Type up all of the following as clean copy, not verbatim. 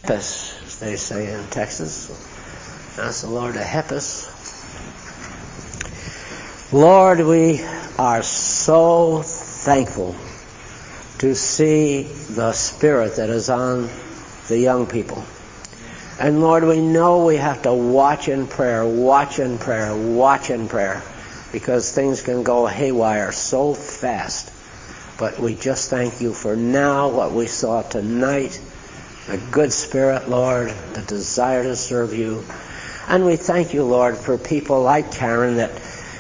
us, as they say in Texas. Ask the Lord to help us. Lord, we are so thankful to see the Spirit that is on the young people. And Lord, we know we have to watch in prayer, because things can go haywire so fast. But we just thank you for now, what we saw tonight, a good spirit, Lord, the desire to serve you. And we thank you, Lord, for people like Karen that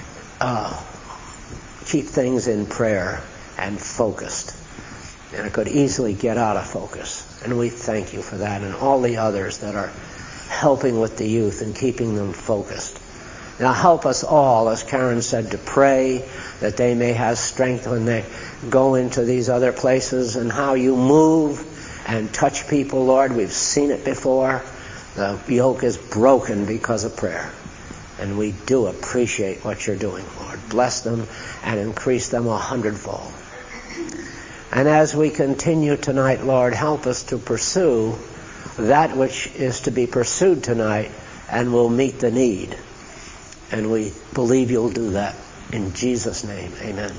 keep things in prayer and focused. And it could easily get out of focus. And we thank you for that, and all the others that are helping with the youth and keeping them focused. Now help us all, as Karen said, to pray that they may have strength when they go into these other places, and how you move and touch people, Lord. We've seen it before. The yoke is broken because of prayer. And we do appreciate what you're doing, Lord. Bless them and increase them 100-fold. And as we continue tonight, Lord, help us to pursue that which is to be pursued tonight, and we'll meet the need. And we believe you'll do that. In Jesus' name, amen.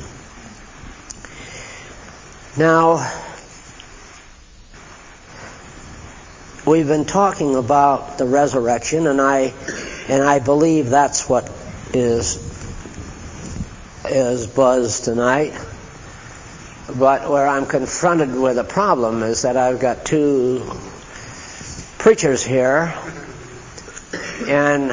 Now, we've been talking about the resurrection, and I believe that's what is buzz tonight. But where I'm confronted with a problem is that I've got two preachers here, and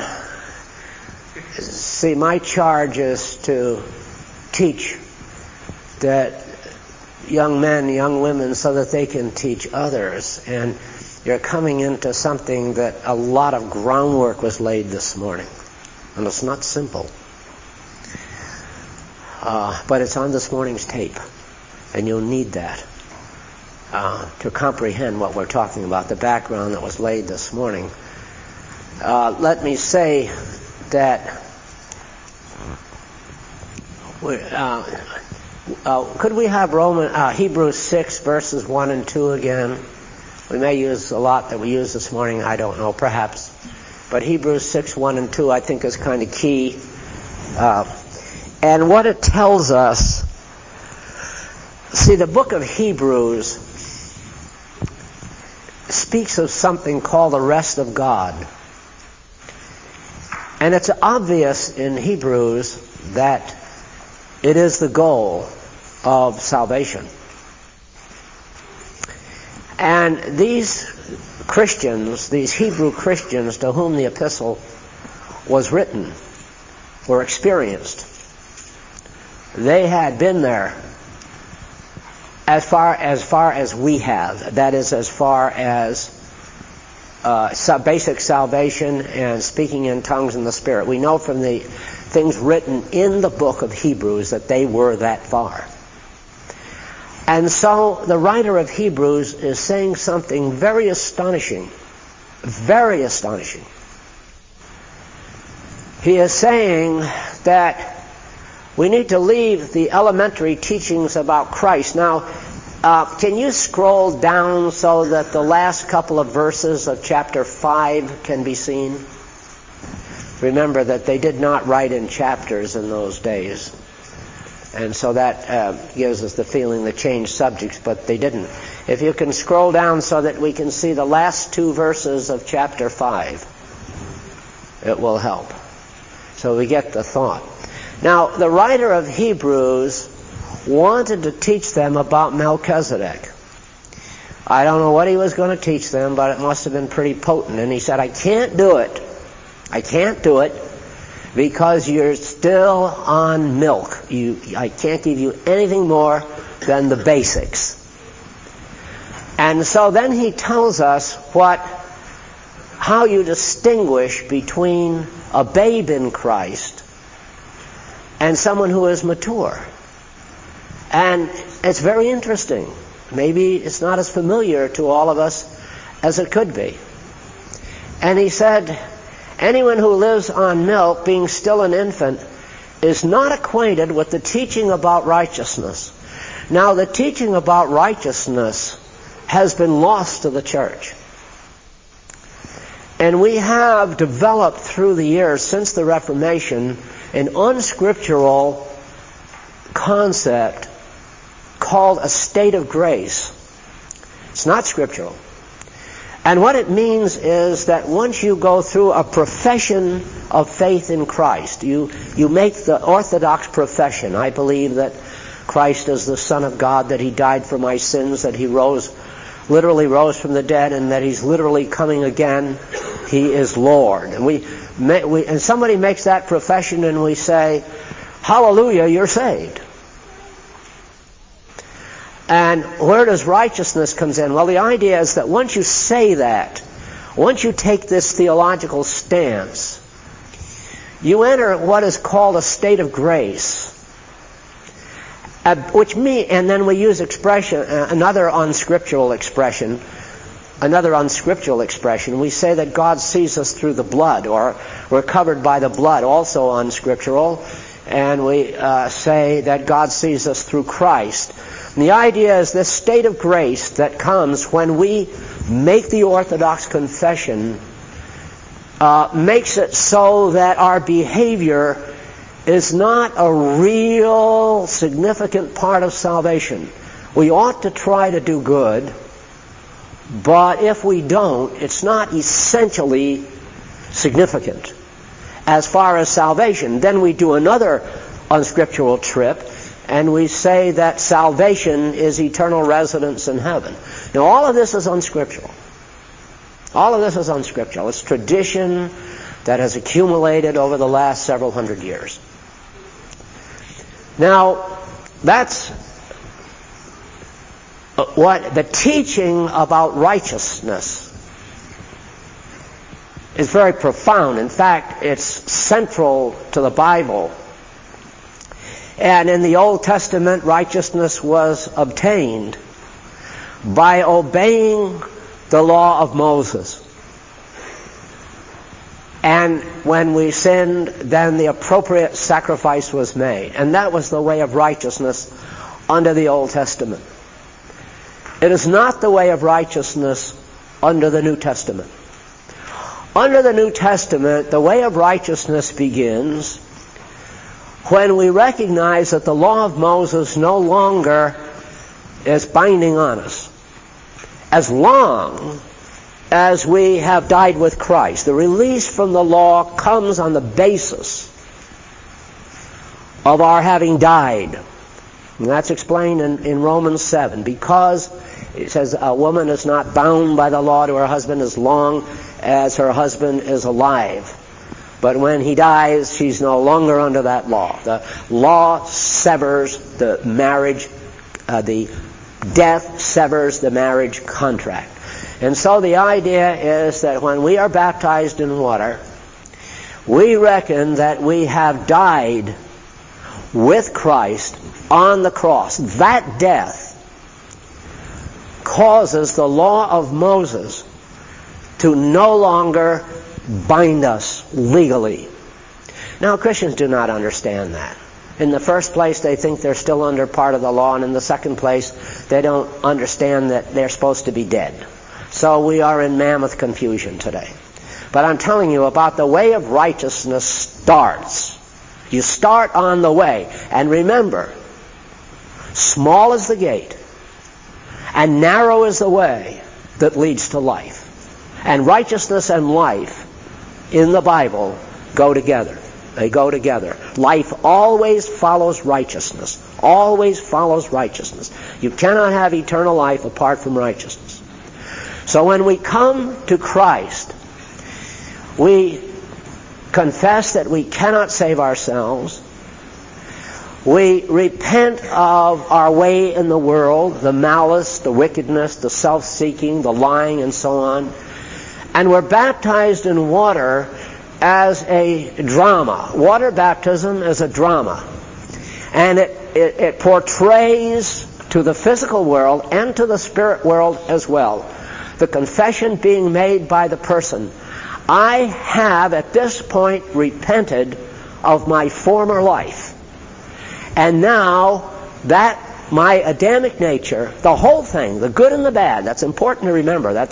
see, my charge is to teach that young men, young women, so that they can teach others. And you're coming into something that a lot of groundwork was laid this morning. And it's not simple. But it's on this morning's tape. And you'll need that to comprehend what we're talking about, the background that was laid this morning. Let me say that could we have Hebrews 6 verses 1 and 2 again? We may use a lot that we used this morning, I don't know, perhaps. But Hebrews 6, 1 and 2 I think is kind of key. And what it tells us, see, the book of Hebrews speaks of something called the rest of God. And it's obvious in Hebrews that it is the goal of salvation. And these Christians, these Hebrew Christians to whom the epistle was written, were experienced. They had been there as far as we have. That is, as far as basic salvation and speaking in tongues in the Spirit. We know from the things written in the book of Hebrews that they were that far. And so the writer of Hebrews is saying something very astonishing. Very astonishing. He is saying that we need to leave the elementary teachings about Christ. Now, can you scroll down so that the last couple of verses of chapter 5 can be seen? Remember that they did not write in chapters in those days. And so that gives us the feeling they changed subjects, but they didn't. If you can scroll down so that we can see the last two verses of chapter 5, it will help. So we get the thought. Now, the writer of Hebrews wanted to teach them about Melchizedek. I don't know what he was going to teach them, but it must have been pretty potent. And he said, I can't do it. I can't do it because you're still on milk. I can't give you anything more than the basics. And so then he tells us how you distinguish between a babe in Christ and someone who is mature. And it's very interesting. Maybe it's not as familiar to all of us as it could be. And he said, anyone who lives on milk, being still an infant, is not acquainted with the teaching about righteousness. Now, the teaching about righteousness has been lost to the church. And we have developed through the years, since the Reformation, an unscriptural concept called a state of grace. It's not scriptural. And what it means is that once you go through a profession of faith in Christ, you make the orthodox profession. I believe that Christ is the Son of God, that He died for my sins, that He literally rose from the dead, and that He's literally coming again. He is Lord. And and somebody makes that profession and we say, hallelujah, you're saved. And where does righteousness comes in? Well, the idea is that once you say that, once you take this theological stance, you enter what is called a state of grace. And then we use another unscriptural expression. We say that God sees us through the blood, or we're covered by the blood, also unscriptural. And we say that God sees us through Christ. And the idea is this state of grace that comes when we make the orthodox confession makes it so that our behavior is not a real significant part of salvation. We ought to try to do good, but if we don't, it's not essentially significant as far as salvation. Then we do another unscriptural trip, and we say that salvation is eternal residence in heaven. Now, all of this is unscriptural. All of this is unscriptural. It's tradition that has accumulated over the last several hundred years. Now, that's what the teaching about righteousness is very profound. In fact, it's central to the Bible. And in the Old Testament, righteousness was obtained by obeying the law of Moses. And when we sinned, then the appropriate sacrifice was made. And that was the way of righteousness under the Old Testament. It is not the way of righteousness under the New Testament. Under the New Testament, the way of righteousness begins when we recognize that the law of Moses no longer is binding on us. As long as we have died with Christ, the release from the law comes on the basis of our having died. And that's explained in Romans 7. Because it says a woman is not bound by the law to her husband as long as her husband is alive. But when he dies, she's no longer under that law. The law severs the marriage, the death severs the marriage contract. And so the idea is that when we are baptized in water, we reckon that we have died with Christ on the cross. That death causes the law of Moses to no longer bind us legally. Now, Christians do not understand that. In the first place, they think they're still under part of the law, and in the second place, they don't understand that they're supposed to be dead. So we are in mammoth confusion today. But I'm telling you about the way of righteousness starts. You start on the way. And remember, small is the gate, and narrow is the way that leads to life. And righteousness and life in the Bible go together. They go together. Life always follows righteousness. Always follows righteousness. You cannot have eternal life apart from righteousness. So when we come to Christ, we confess that we cannot save ourselves. We repent of our way in the world, the malice, the wickedness, the self-seeking, the lying, and so on. And we're baptized in water as a drama. Water baptism is a drama. And it portrays to the physical world and to the spirit world as well the confession being made by the person. I have at this point repented of my former life. And now that my Adamic nature, the whole thing, the good and the bad, that's important to remember.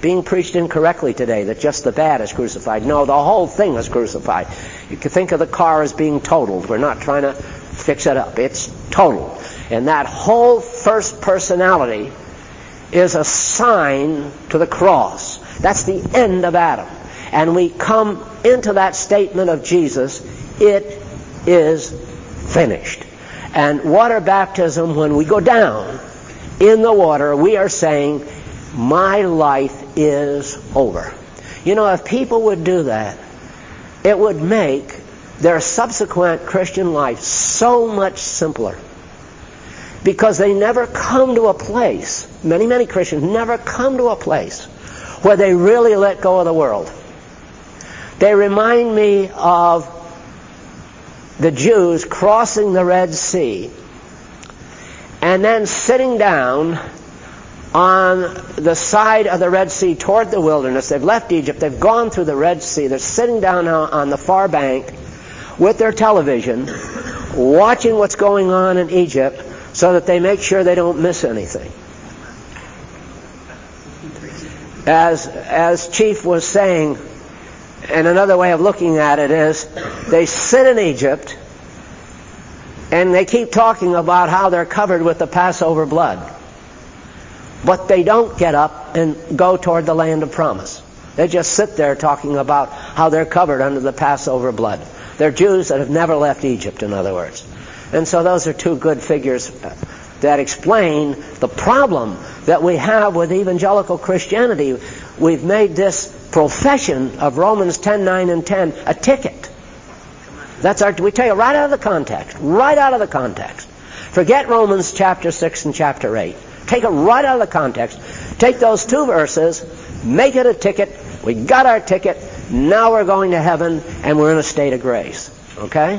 being preached incorrectly today, that just the bad is crucified. No, the whole thing is crucified. You can think of the car as being totaled. We're not trying to fix it up. It's totaled. And that whole first personality is a sign to the cross. That's the end of Adam. And we come into that statement of Jesus, it is finished. And water baptism, when we go down in the water, we are saying, my life is over. You know, if people would do that, it would make their subsequent Christian life so much simpler. Because they never come to a place, many Christians never come to a place where they really let go of the world. They remind me of the Jews crossing the Red Sea and then sitting down on the side of the Red Sea toward the wilderness. They've left Egypt, they've gone through the Red Sea, they're sitting down on the far bank with their television, watching what's going on in Egypt so that they make sure they don't miss anything. As Chief was saying, and another way of looking at it is, they sit in Egypt and they keep talking about how they're covered with the Passover blood. But they don't get up and go toward the land of promise. They just sit there talking about how they're covered under the Passover blood. They're Jews that have never left Egypt, in other words. And so those are two good figures that explain the problem that we have with evangelical Christianity. We've made this profession of Romans 10:9 and 10 a ticket. We take it right out of the context. Right out of the context. Forget Romans chapter 6 and chapter 8. Take it right out of the context. Take those two verses, make it a ticket. We got our ticket. Now we're going to heaven, and we're in a state of grace. Okay?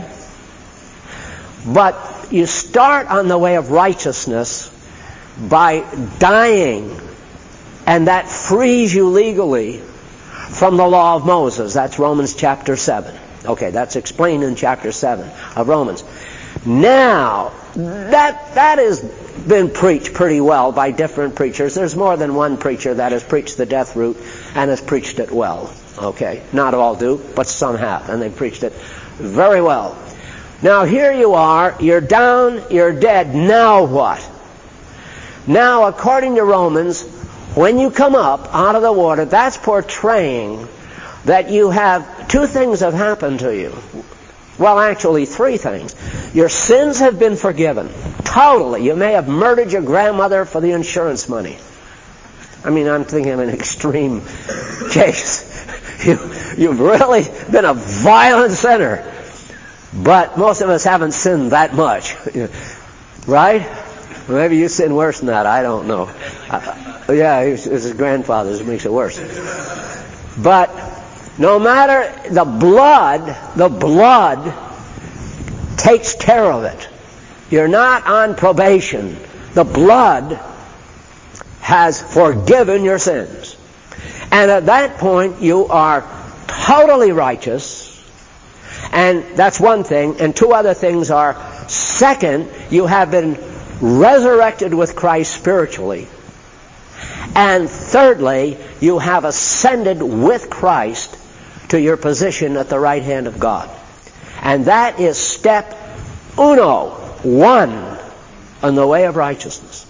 But you start on the way of righteousness by dying, and that frees you legally from the law of Moses. That's Romans chapter 7. Okay, that's explained in chapter 7 of Romans. Now, that has been preached pretty well by different preachers. There's more than one preacher that has preached the death route and has preached it well. Okay, not all do, but some have, and they've preached it very well. Now here you are, you're down, you're dead, now what? Now, according to Romans, when you come up out of the water, that's portraying that you have two things have happened to you. Well, actually, three things. Your sins have been forgiven. Totally. You may have murdered your grandmother for the insurance money. I mean, I'm thinking of an extreme case. You've really been a violent sinner. But most of us haven't sinned that much. Right? Maybe you sin worse than that. I don't know. Yeah, it's his grandfather's makes it worse. But no matter, the blood takes care of it. You're not on probation. The blood has forgiven your sins. And at that point, you are totally righteous. And that's one thing. And two other things are, second, you have been resurrected with Christ spiritually. And thirdly, you have ascended with Christ to your position at the right hand of God. And that is step one on the way of righteousness.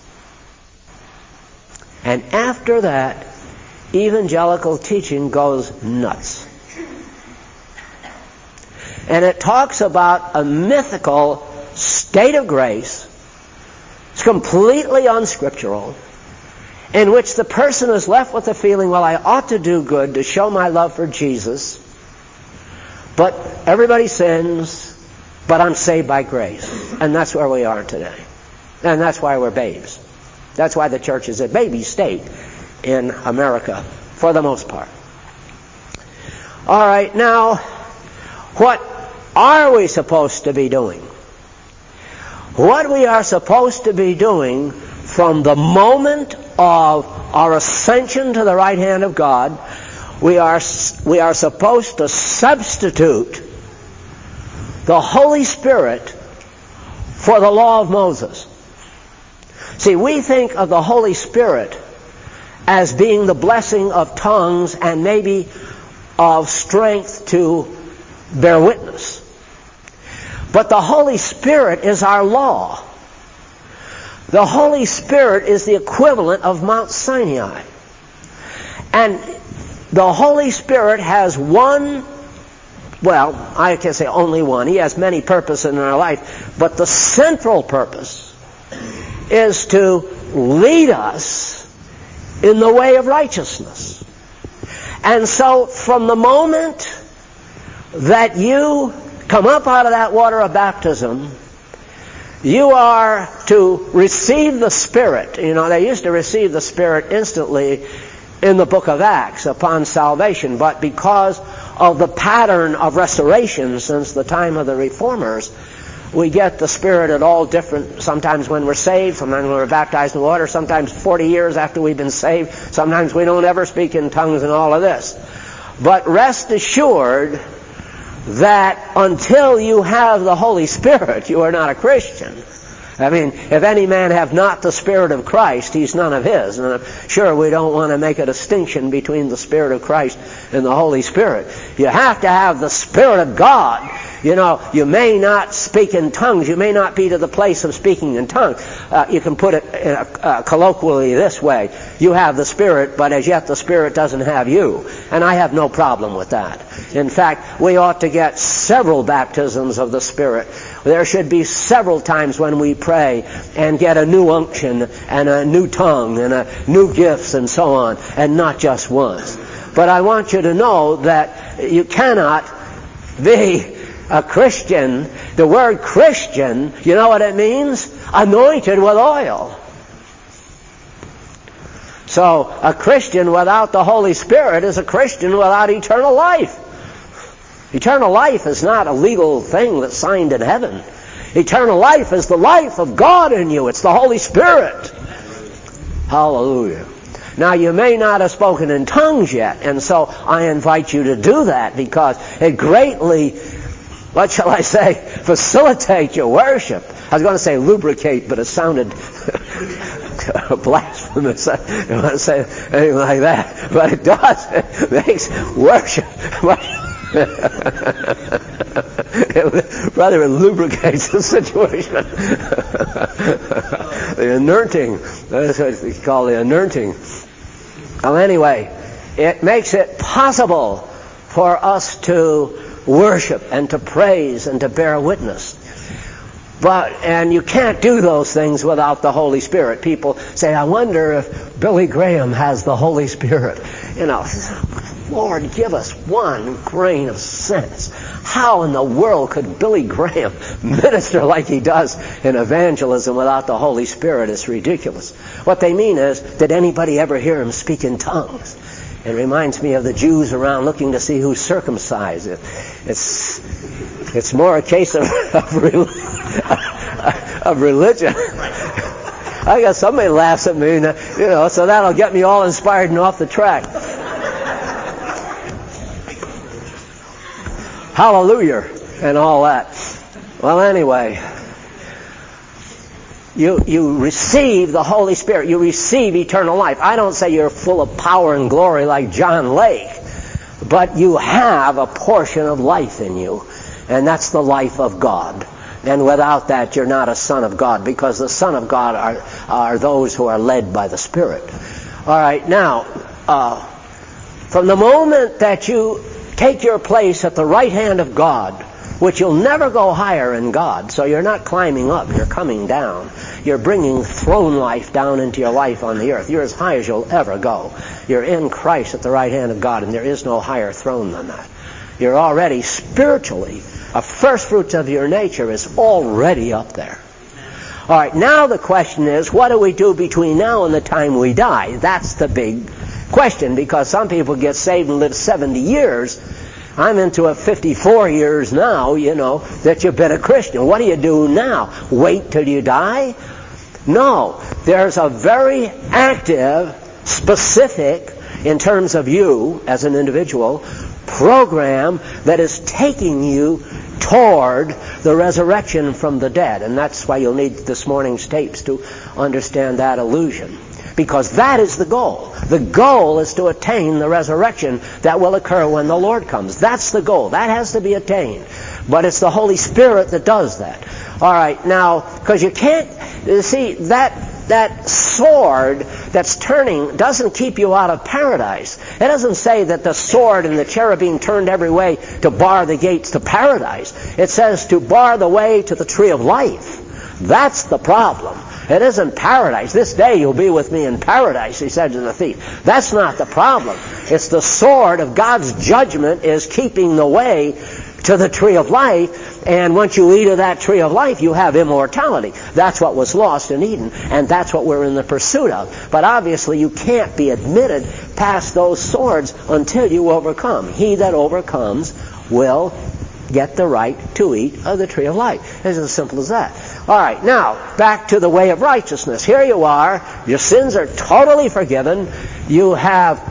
And after that, evangelical teaching goes nuts. And it talks about a mythical state of grace. It's completely unscriptural, in which the person is left with the feeling, well, I ought to do good to show my love for Jesus, but everybody sins, but I'm saved by grace. And that's where we are today. And that's why we're babes. That's why the church is a baby state in America, for the most part. All right, now, what are we supposed to be doing? What we are supposed to be doing from the moment of our ascension to the right hand of God, we are supposed to substitute the Holy Spirit for the law of Moses. See, we think of the Holy Spirit as being the blessing of tongues and maybe of strength to bear witness. But the Holy Spirit is our law. The Holy Spirit is the equivalent of Mount Sinai. And the Holy Spirit has one, well, I can't say only one. He has many purposes in our life. But the central purpose is to lead us in the way of righteousness. And so from the moment that you come up out of that water of baptism, you are to receive the Spirit. You know, they used to receive the Spirit instantly in the book of Acts upon salvation, but because of the pattern of restoration since the time of the Reformers, we get the Spirit at all different, sometimes when we're saved, sometimes when we're baptized in water, sometimes 40 years after we've been saved, sometimes we don't ever speak in tongues and all of this. But rest assured that until you have the Holy Spirit, you are not a Christian. I mean, if any man have not the Spirit of Christ, he's none of his. And I'm sure we don't want to make a distinction between the Spirit of Christ and the Holy Spirit. You have to have the Spirit of God. You know, you may not speak in tongues. You may not be to the place of speaking in tongues. You can put it colloquially this way. You have the Spirit, but as yet the Spirit doesn't have you. And I have no problem with that. In fact, we ought to get several baptisms of the Spirit. There should be several times when we pray and get a new unction and a new tongue and new gifts and so on, and not just once. But I want you to know that you cannot be a Christian. The word Christian, you know what it means? Anointed with oil. So a Christian without the Holy Spirit is a Christian without eternal life. Eternal life is not a legal thing that's signed in heaven. Eternal life is the life of God in you. It's the Holy Spirit. Hallelujah. Now, you may not have spoken in tongues yet, and so I invite you to do that because it greatly, what shall I say, facilitate your worship. I was going to say lubricate, but it sounded blasphemous. I don't want to say anything like that. But it does. It makes worship. Brother, it lubricates the situation. The anointing. That's what we call the anointing. Well, anyway, it makes it possible for us to worship and to praise and to bear witness. And you can't do those things without the Holy Spirit. People say, I wonder if Billy Graham has the Holy Spirit. You know, Lord, give us one grain of sense. How in the world could Billy Graham minister like he does in evangelism without the Holy Spirit? It's ridiculous. What they mean is, did anybody ever hear him speak in tongues? It reminds me of the Jews around looking to see who's circumcised. It's more a case of religion. I got somebody laughs at me, you know, so that'll get me all inspired and off the track. Hallelujah and all that. Well, anyway, you receive the Holy Spirit. You receive eternal life. I don't say you're full of power and glory like John Lake, but you have a portion of life in you, and that's the life of God. And without that, you're not a son of God, because the son of God are those who are led by the Spirit. All right, now, from the moment that you take your place at the right hand of God, which you'll never go higher in God, so you're not climbing up, you're coming down. You're bringing throne life down into your life on the earth. You're as high as you'll ever go. You're in Christ at the right hand of God, and there is no higher throne than that. You're already spiritually, a first fruits of your nature is already up there. All right, now the question is, what do we do between now and the time we die? That's the big question, because some people get saved and live 70 years. I'm into 54 years now, you know, that you've been a Christian. What do you do now? Wait till you die? No. There's a very active, specific, in terms of you as an individual, program that is taking you toward the resurrection from the dead. And that's why you'll need this morning's tapes to understand that illusion. Because that is the goal. The goal is to attain the resurrection that will occur when the Lord comes. That's the goal. That has to be attained. But it's the Holy Spirit that does that. All right, now, because you can't, see, that sword that's turning doesn't keep you out of paradise. It doesn't say that the sword and the cherubim turned every way to bar the gates to paradise. It says to bar the way to the tree of life. That's the problem. It isn't paradise. This day you'll be with me in paradise, he said to the thief. That's not the problem. It's the sword of God's judgment is keeping the way to the tree of life, and once you eat of that tree of life, you have immortality. That's what was lost in Eden, and that's what we're in the pursuit of. But obviously you can't be admitted past those swords until you overcome. He that overcomes will get the right to eat of the tree of life. It's as simple as that. All right, now, back to the way of righteousness. Here you are. Your sins are totally forgiven. You have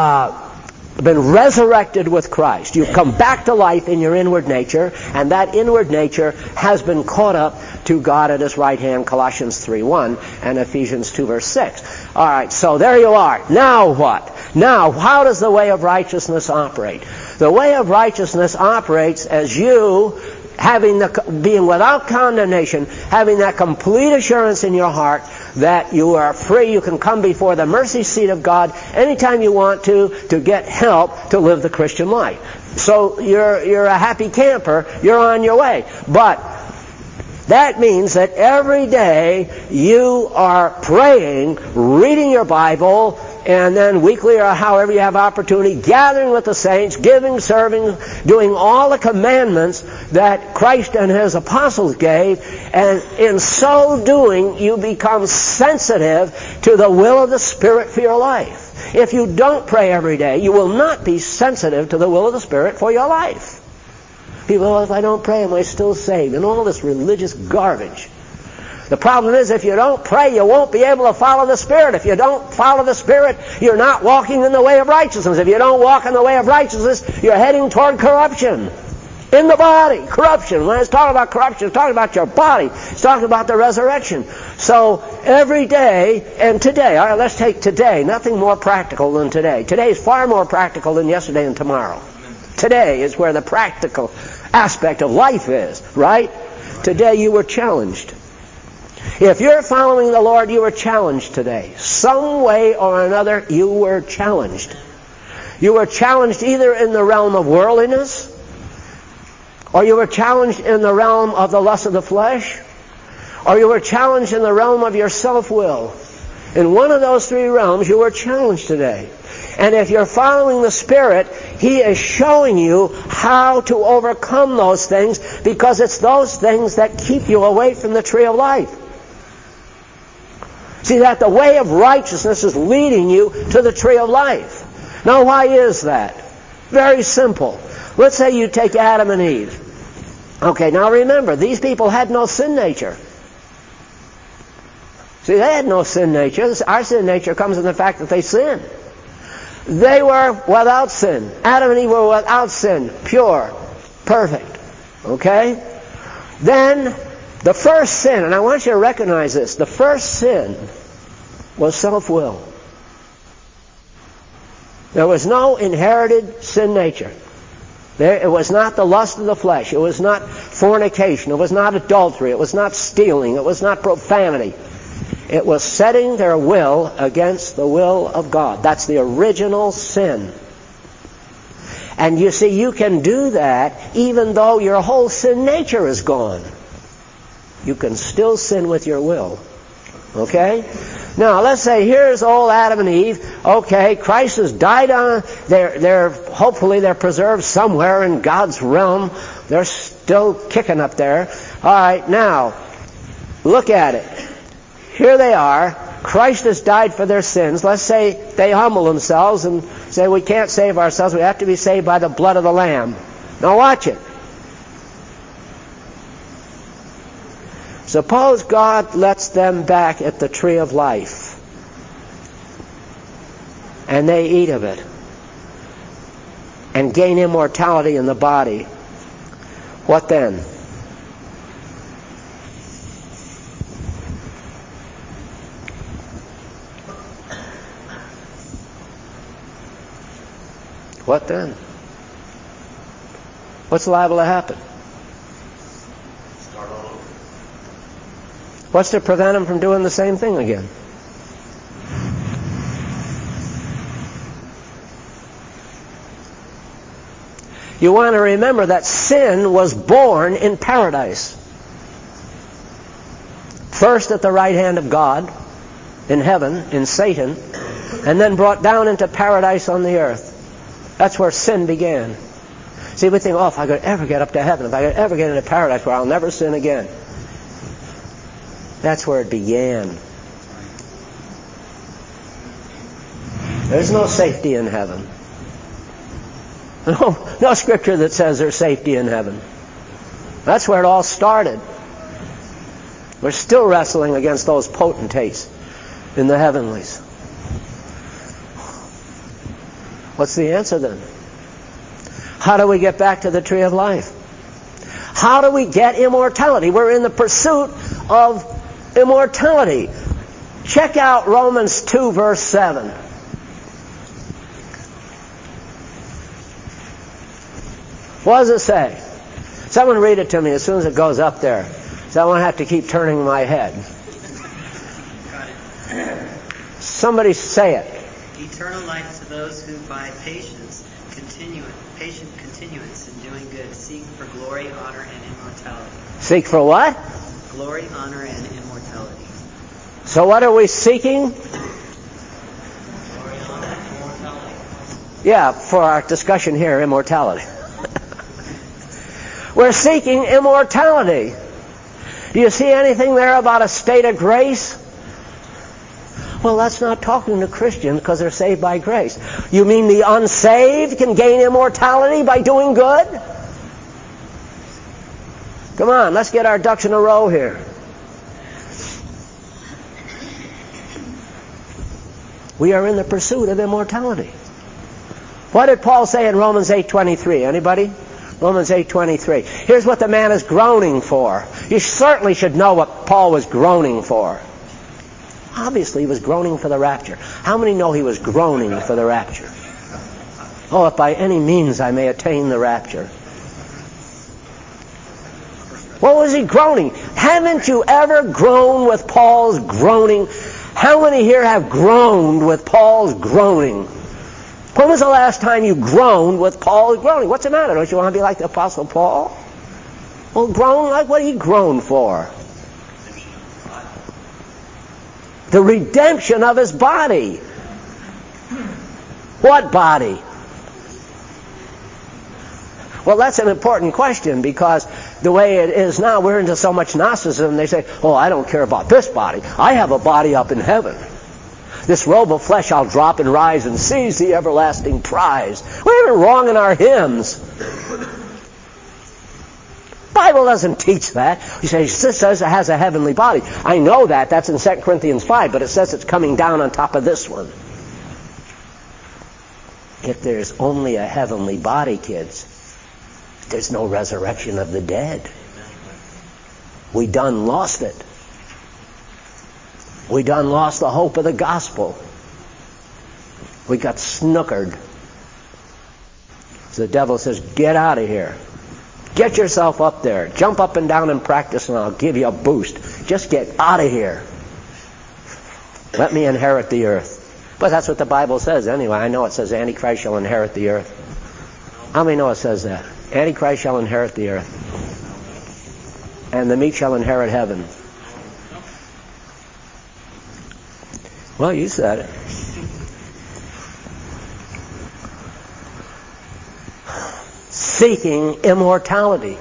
been resurrected with Christ. You've come back to life in your inward nature, and that inward nature has been caught up to God at His right hand, Colossians 3:1 and Ephesians 2 verse 6. All right, so there you are. Now what? Now, how does the way of righteousness operate? The way of righteousness operates as you being without condemnation, having that complete assurance in your heart that you are free. You can come before the mercy seat of God anytime you want to get help to live the Christian life. So you're a happy camper. You're on your way. But that means that every day you are praying, reading your Bible, and then weekly or however you have opportunity, gathering with the saints, giving, serving, doing all the commandments that Christ and His apostles gave, and in so doing you become sensitive to the will of the Spirit for your life. If you don't pray every day, you will not be sensitive to the will of the Spirit for your life. People, if I don't pray, am I still saved? And all this religious garbage. The problem is, if you don't pray, you won't be able to follow the Spirit. If you don't follow the Spirit, you're not walking in the way of righteousness. If you don't walk in the way of righteousness, you're heading toward corruption. In the body, corruption. When it's talking about corruption, it's talking about your body. It's talking about the resurrection. So, every day, and today, all right, let's take today. Nothing more practical than today. Today is far more practical than yesterday and tomorrow. Today is where the practical aspect of life is, right? Today you were challenged. If you're following the Lord, you were challenged today. Some way or another, you were challenged. You were challenged either in the realm of worldliness, or you were challenged in the realm of the lust of the flesh, or you were challenged in the realm of your self-will. In one of those three realms, you were challenged today. And if you're following the Spirit, He is showing you how to overcome those things, because it's those things that keep you away from the tree of life. See, that the way of righteousness is leading you to the tree of life. Now, why is that? Very simple. Let's say you take Adam and Eve. Okay, now remember, these people had no sin nature. See, they had no sin nature. Our sin nature comes in the fact that they sinned. They were without sin. Adam and Eve were without sin. Pure. Perfect. Okay? Then, the first sin, and I want you to recognize this, the first sin was self-will. There was no inherited sin nature. It was not the lust of the flesh. It was not fornication. It was not adultery. It was not stealing. It was not profanity. It was setting their will against the will of God. That's the original sin. And you see, you can do that even though your whole sin nature is gone. You can still sin with your will. Okay? Now, let's say here's old Adam and Eve. Okay, Christ has died on. Hopefully they're preserved somewhere in God's realm. They're still kicking up there. All right, now, look at it. Here they are. Christ has died for their sins. Let's say they humble themselves and say, we can't save ourselves. We have to be saved by the blood of the Lamb. Now watch it. Suppose God lets them back at the tree of life, and they eat of it, and gain immortality in the body. What then? What then? What's liable to happen? Start all over. What's to prevent him from doing the same thing again? You want to remember that sin was born in paradise. First at the right hand of God, in heaven, in Satan, and then brought down into paradise on the earth. That's where sin began. See, we think, if I could ever get up to heaven, if I could ever get into paradise where I'll never sin again. That's where it began. There's no safety in heaven. No scripture that says there's safety in heaven. That's where it all started. We're still wrestling against those potentates in the heavenlies. What's the answer then? How do we get back to the tree of life? How do we get immortality? We're in the pursuit of immortality. Check out Romans 2, verse 7. What does it say? Someone read it to me as soon as it goes up there, so I won't have to keep turning my head. Somebody say it. Eternal life to those who by patient continuance in doing good seek for glory, honor, and immortality. Seek for what? Glory, honor, and immortality. So what are we seeking? Glory, honor, and immortality. Yeah, for our discussion here, immortality. We're seeking immortality. Do you see anything there about a state of grace? Well, that's not talking to Christians because they're saved by grace. You mean the unsaved can gain immortality by doing good? Come on, let's get our ducks in a row here. We are in the pursuit of immortality. What did Paul say in Romans 8:23? Anybody? Romans 8:23. Here's what the man is groaning for. You certainly should know what Paul was groaning for. Obviously, he was groaning for the rapture. How many know he was groaning for the rapture? Oh, if by any means I may attain the rapture. What was he groaning? Haven't you ever groaned with Paul's groaning? How many here have groaned with Paul's groaning? When was the last time you groaned with Paul's groaning? What's the matter? Don't you want to be like the Apostle Paul? Well, groan like what he groaned for. The redemption of his body. What body? Well, that's an important question because the way it is now, we're into so much Gnosticism, they say, I don't care about this body. I have a body up in heaven. This robe of flesh I'll drop and rise and seize the everlasting prize. We're even wrong in our hymns. The Bible doesn't teach that. You say, it says it has a heavenly body. I know that. That's in 2 Corinthians 5, but it says it's coming down on top of this one. If there's only a heavenly body, kids, there's no resurrection of the dead. We done lost it. We done lost the hope of the gospel. We got snookered. So the devil says, get out of here. Get yourself up there. Jump up and down and practice and I'll give you a boost. Just get out of here. Let me inherit the earth. But that's what the Bible says anyway. I know it says Antichrist shall inherit the earth. How many know it says that? Antichrist shall inherit the earth. And the meek shall inherit heaven. Well, you said it. Seeking immortality.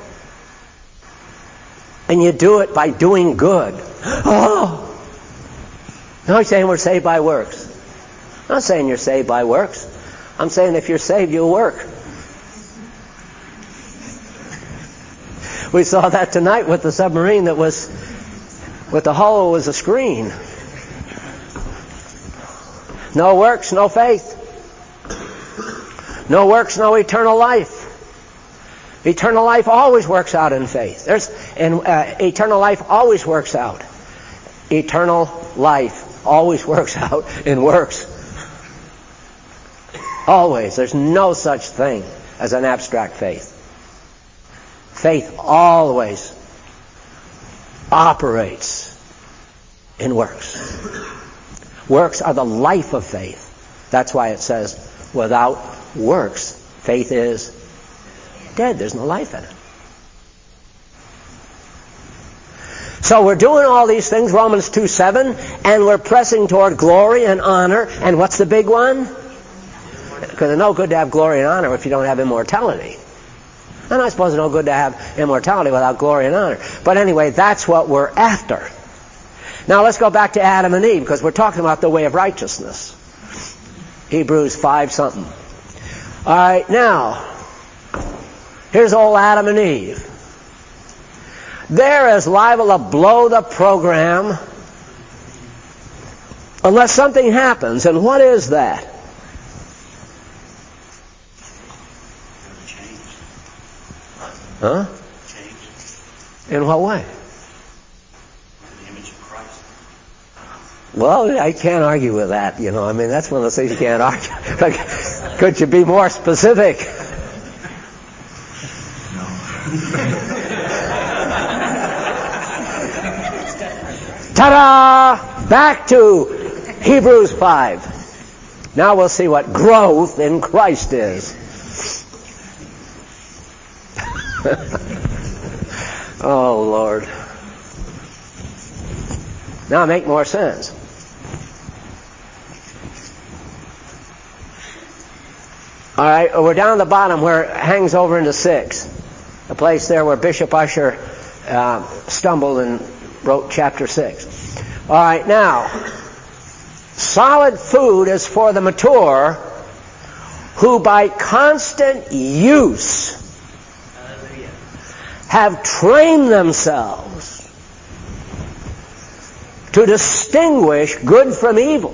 And you do it by doing good. Oh! Now he's saying we're saved by works. I'm not saying you're saved by works. I'm saying if you're saved, you'll work. We saw that tonight with the submarine that was, with the hull was a screen. No works, no faith. No works, no eternal life. Eternal life always works out in faith. Eternal life always works out. Eternal life always works out in works. Always. There's no such thing as an abstract faith. Faith always operates in works. Works are the life of faith. That's why it says, without works, faith is dead. There's no life in it. So we're doing all these things, Romans 2:7, and we're pressing toward glory and honor. And what's the big one? Because it's no good to have glory and honor if you don't have immortality. And I suppose it's no good to have immortality without glory and honor. But anyway, that's what we're after. Now let's go back to Adam and Eve, because we're talking about the way of righteousness. Hebrews 5-something. All right, now, here's old Adam and Eve. They're as liable to blow the program unless something happens. And what is that? Huh? In what way? The image of Christ. Well, I can't argue with that, you know. I mean, that's one of those things you can't argue. Could you be more specific? No. Ta-da! Back to Hebrews 5. Now we'll see what growth in Christ is. Oh, Lord. Now make more sense. All right, we're down at the bottom where it hangs over into 6. The place there where Bishop Usher stumbled and wrote chapter 6. All right, now, solid food is for the mature who by constant use have trained themselves to distinguish good from evil.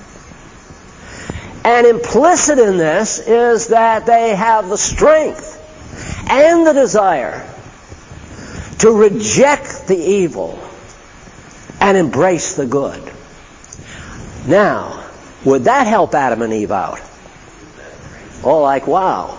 And implicit in this is that they have the strength and the desire to reject the evil and embrace the good. Now, would that help Adam and Eve out? Oh, like wow.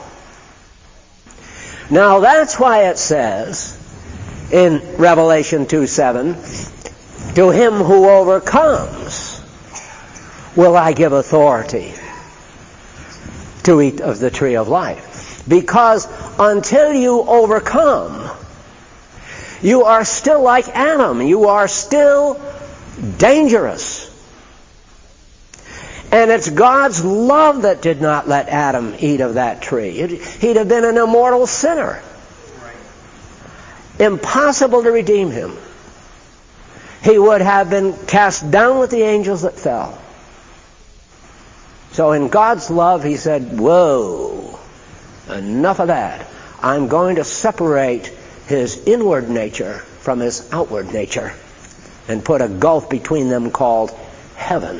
Now that's why it says in Revelation 2:7, to him who overcomes will I give authority to eat of the tree of life. Because until you overcome, you are still like Adam. You are still dangerous. And it's God's love that did not let Adam eat of that tree. He'd have been an immortal sinner. Impossible to redeem him. He would have been cast down with the angels that fell. So in God's love, he said, whoa, enough of that. I'm going to separate his inward nature from his outward nature and put a gulf between them called heaven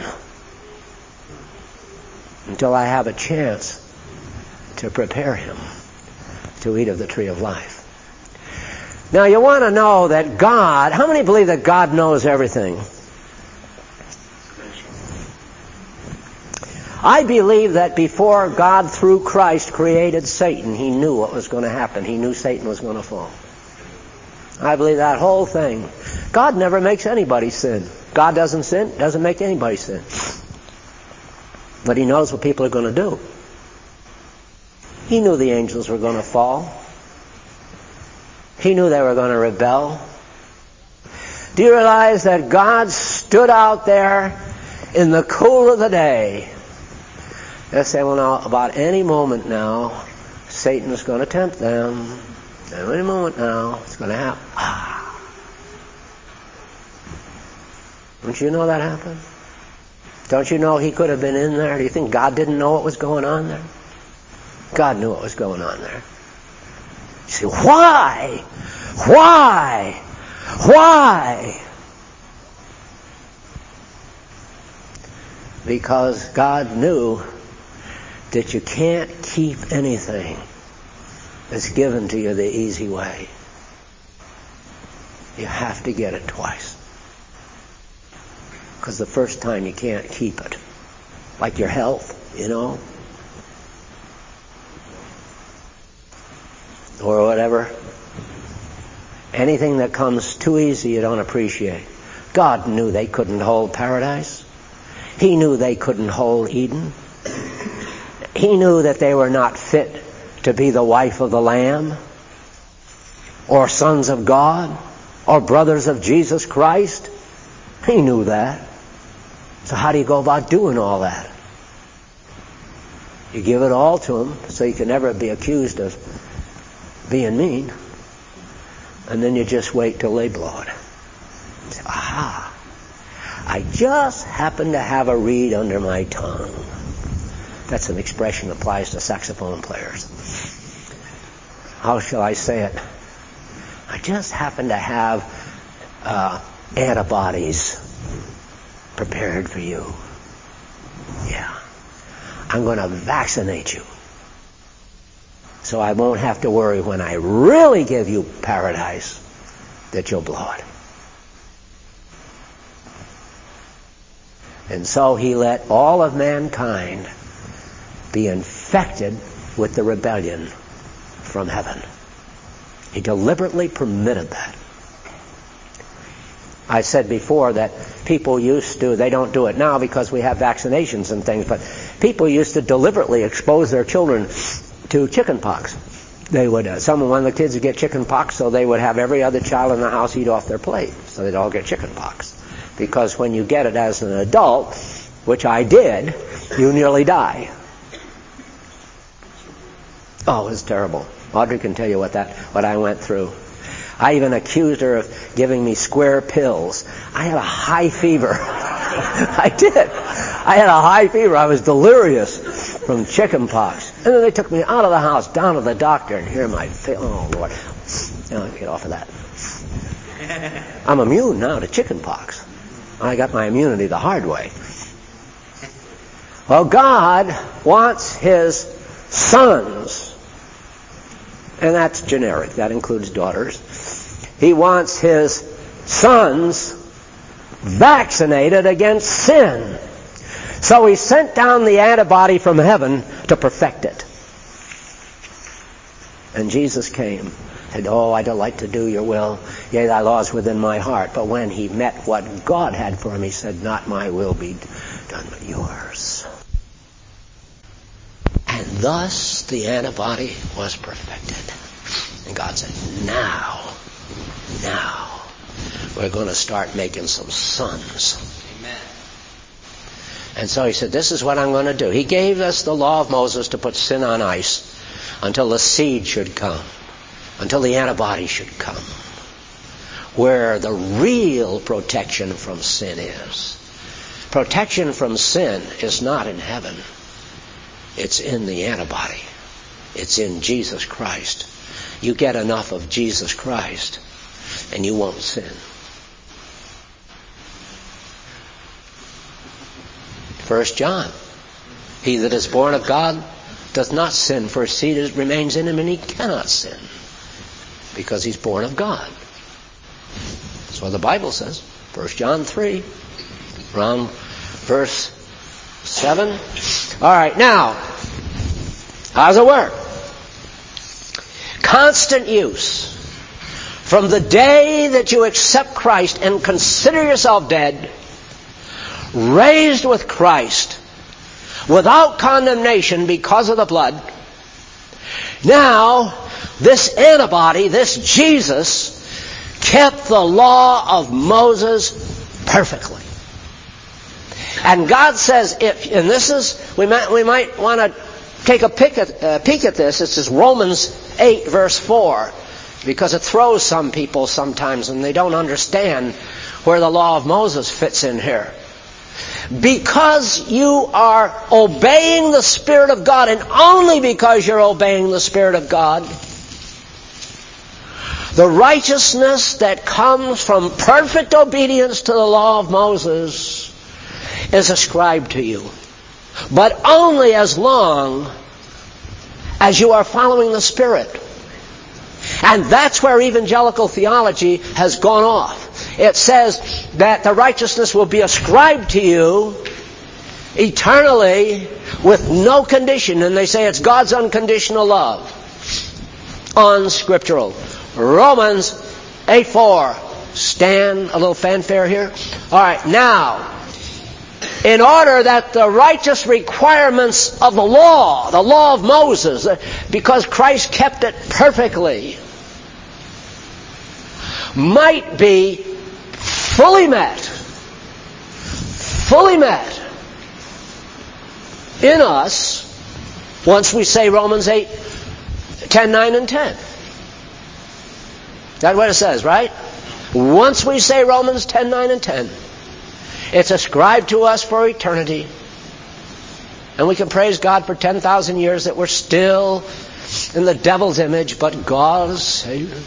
until I have a chance to prepare him to eat of the tree of life. Now you want to know that God, how many believe that God knows everything? I believe that before God through Christ created Satan, he knew what was going to happen. He knew Satan was going to fall. I believe that whole thing. God never makes anybody sin. God doesn't sin, doesn't make anybody sin. But he knows what people are going to do. He knew the angels were going to fall. He knew they were going to rebel. Do you realize that God stood out there in the cool of the day and said, well, now, about any moment now, Satan's going to tempt them. Any moment now, it's going to happen. Don't you know that happened? Don't you know he could have been in there? Do you think God didn't know what was going on there? God knew what was going on there. You say, why? Why? Why? Because God knew that you can't keep anything that's given to you the easy way. You have to get it twice. Because the first time you can't keep it. Like your health, you know. or whatever. Anything that comes too easy you don't appreciate. God knew they couldn't hold paradise. He knew they couldn't hold Eden. He knew that they were not fit to be the wife of the Lamb, or sons of God, or brothers of Jesus Christ. He knew that. So how do you go about doing all that? You give it all to Him so you can never be accused of being mean. And then you just wait till they blow it. You say, aha, I just happen to have a reed under my tongue. That's an expression that applies to saxophone players. How shall I say it? I just happen to have antibodies prepared for you. Yeah. I'm going to vaccinate you. So I won't have to worry when I really give you paradise that you'll blow it. And so He let all of mankind be infected with the rebellion from heaven. He deliberately permitted that. I said before that people used to, they don't do it now because we have vaccinations and things, but people used to deliberately expose their children to chicken pox. They would, one of the kids would get chicken pox, so they would have every other child in the house eat off their plate, so they'd all get chicken pox. Because when you get it as an adult, which I did, you nearly die. Oh, it was terrible. Audrey can tell you what I went through. I even accused her of giving me square pills. I had a high fever. I did. I had a high fever. I was delirious from chicken pox. And then they took me out of the house, down to the doctor, and here my face. Oh, Lord. Now let me get off of that. I'm immune now to chicken pox. I got my immunity the hard way. Well, God wants His sons, and that's generic. That includes daughters. He wants His sons vaccinated against sin. So He sent down the antibody from heaven to perfect it. And Jesus came. Said, oh, I delight to do your will. Yea, thy law is within my heart. But when He met what God had for Him, He said, not my will be done, but yours. And thus the antibody was perfected. And God said, now, we're going to start making some sons. Amen. And so He said, this is what I'm going to do. He gave us the law of Moses to put sin on ice until the seed should come, until the antibody should come, where the real protection from sin is. Protection from sin is not in heaven. It's in the antibody. It's in Jesus Christ. You get enough of Jesus Christ, and you won't sin. 1 John. He that is born of God does not sin, for his seed remains in him, and he cannot sin, because he's born of God. That's what the Bible says. 1 John 3, around verse 7. All right, now, how does it work? Constant use. From the day that you accept Christ and consider yourself dead, raised with Christ, without condemnation because of the blood, now this antibody, this Jesus, kept the law of Moses perfectly. And God says, and this is, we might want to take a peek at this. This is Romans 8, verse 4, because it throws some people sometimes and they don't understand where the law of Moses fits in here. Because you are obeying the Spirit of God, and only because you're obeying the Spirit of God, the righteousness that comes from perfect obedience to the law of Moses is ascribed to you. But only as long as you are following the Spirit. And that's where evangelical theology has gone off. It says that the righteousness will be ascribed to you eternally with no condition. And they say it's God's unconditional love. unscriptural. Romans 8:4. Stand, a little fanfare here. All right, now, in order that the righteous requirements of the law of Moses, because Christ kept it perfectly, might be fully met in us once we say Romans 8, 10, 9, and 10. That's what it says, right? Once we say Romans 10, 9, and 10, it's ascribed to us for eternity. And we can praise God for 10,000 years that we're still in the devil's image, but God's Savior.